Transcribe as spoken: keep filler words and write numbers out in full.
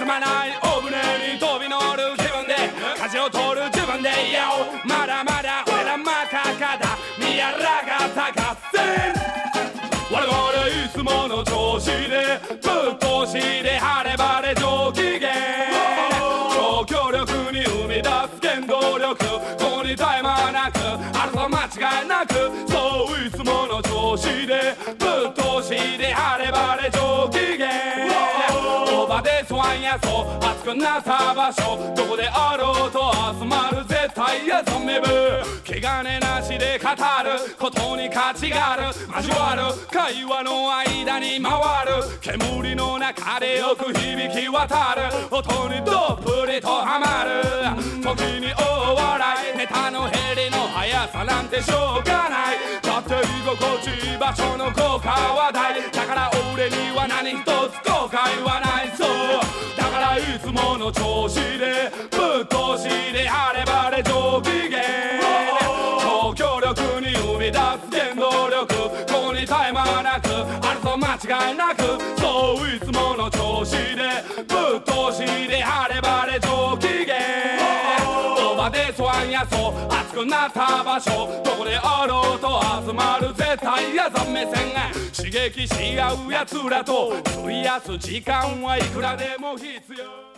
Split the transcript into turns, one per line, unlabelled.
進まない大船に飛び乗る気分で舵を取る自分でいよう。まだまだ俺らマカカだ宮良型合戦。我々いつもの調子でぶっ通しで晴れ晴れ上機嫌。超強力に生み出す原動力、ここに絶え間なくあると間違いなく。そういつもの調子でぶっ通しで晴れ晴れ上機嫌。オーバーデイスワンやそう熱くなった場所、どこであろうと集まる絶対やゾンビ部。気兼ねなしで語ることに価値がある、交わる会話の間に回る煙の中でよく響き渡る音にどっぷりとハマる。時に大笑いネタの減りの速さなんてしょうがない。だって居心地いい場所の効果は大だから俺には何一つ後悔はない。そうだからいつもの調子でぶっ通しで晴れ晴れ上機嫌。超強力に生み出す原動力、ここに絶え間なくあると間違いなく。そういつもの調子でぶっ通しで晴れ晴れ上機嫌。オーバーデイスワンやそう熱くなった場所、どこであろうと集まる絶対やざ目線が刺激し合うやつらと費やす時間はいくらでも必要。